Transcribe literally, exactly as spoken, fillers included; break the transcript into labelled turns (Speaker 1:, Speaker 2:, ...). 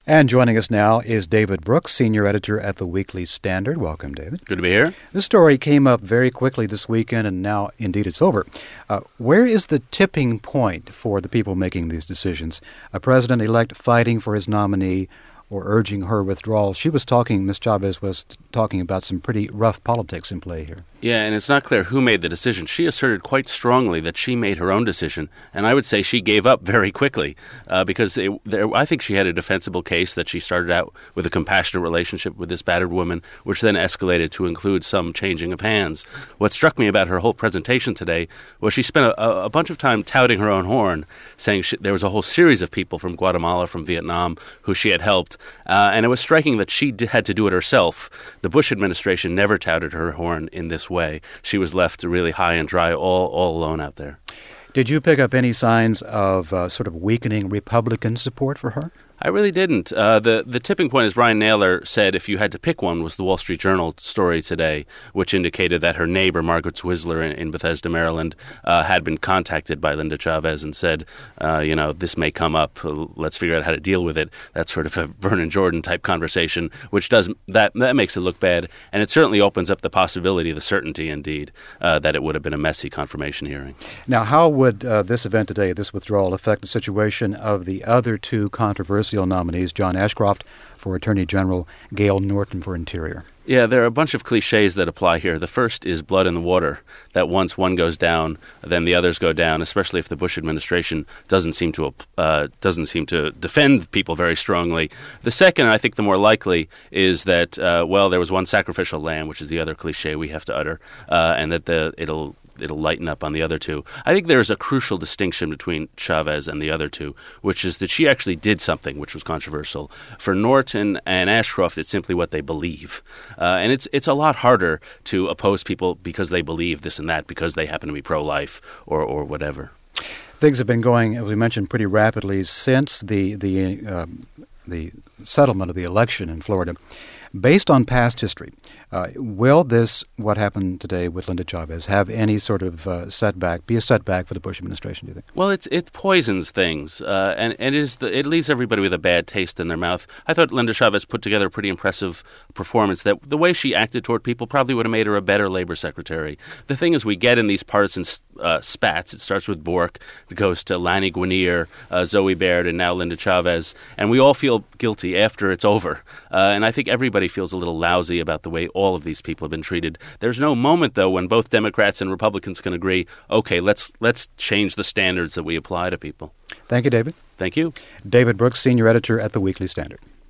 Speaker 1: And joining us now is David Brooks, senior editor at the Weekly Standard. Welcome, David.
Speaker 2: Good to be here.
Speaker 1: This story came up very quickly this weekend, and now, indeed, it's over. Uh, where is the tipping point for the people making these decisions? A president-elect fighting for his nominee or urging her withdrawal? She was talking, Miz Chavez was talking about some pretty rough politics in play here.
Speaker 2: Yeah, and it's not clear who made the decision. She asserted quite strongly that she made her own decision, and I would say she gave up very quickly uh, because it, there, I think she had a defensible case that she started out with a compassionate relationship with this battered woman, which then escalated to include some changing of hands. What struck me about her whole presentation today was she spent a, a bunch of time touting her own horn, saying she, there was a whole series of people from Guatemala, from Vietnam, who she had helped, uh, and it was striking that she d- had to do it herself. The Bush administration never touted her horn in this way. She was left really high and dry, all all alone out there.
Speaker 1: Did you pick up any signs of uh, sort of weakening Republican support for her?
Speaker 2: I really didn't. Uh, the the tipping point, as Brian Naylor said, if you had to pick one, was the Wall Street Journal story today, which indicated that her neighbor, Margaret Swisler in, in Bethesda, Maryland, uh, had been contacted by Linda Chavez and said, uh, you know, this may come up. Let's figure out how to deal with it. That's sort of a Vernon Jordan type conversation, which does that that makes it look bad, and it certainly opens up the possibility, the certainty, indeed, uh, that it would have been a messy confirmation hearing.
Speaker 1: Now, how would uh, this event today, this withdrawal, affect the situation of the other two controversial nominees, John Ashcroft for Attorney General, Gail Norton for Interior?
Speaker 2: Yeah, there are a bunch of cliches that apply here. The first is blood in the water, that once one goes down, then the others go down, especially if the Bush administration doesn't seem to uh, doesn't seem to defend people very strongly. The second, I think the more likely, is that, uh, well, there was one sacrificial lamb, which is the other cliche we have to utter, uh, and that the it'll it'll lighten up on the other two. I think there's a crucial distinction between Chavez and the other two, which is that she actually did something which was controversial. For Norton and Ashcroft, it's simply what they believe. Uh, and it's it's a lot harder to oppose people because they believe this and that, because they happen to be pro-life or, or whatever.
Speaker 1: Things have been going, as we mentioned, pretty rapidly since the, the, uh, the settlement of the election in Florida. Based on past history, uh, will this, what happened today with Linda Chavez, have any sort of uh, setback, be a setback for the Bush administration, do you think?
Speaker 2: Well, it's, it poisons things, uh, and, and it, is the, it leaves everybody with a bad taste in their mouth. I thought Linda Chavez put together a pretty impressive performance, that the way she acted toward people probably would have made her a better labor secretary. The thing is, we get in these partisan uh, spats. It starts with Bork, it goes to Lani Guinier, uh, Zoe Baird, and now Linda Chavez, and we all feel guilty after it's over. Uh, and I think everybody feels a little lousy about the way all of these people have been treated. There's no moment, though, when both Democrats and Republicans can agree, okay, let's let's change the standards that we apply to people.
Speaker 1: Thank you, David.
Speaker 2: Thank you.
Speaker 1: David Brooks, senior editor at the Weekly Standard.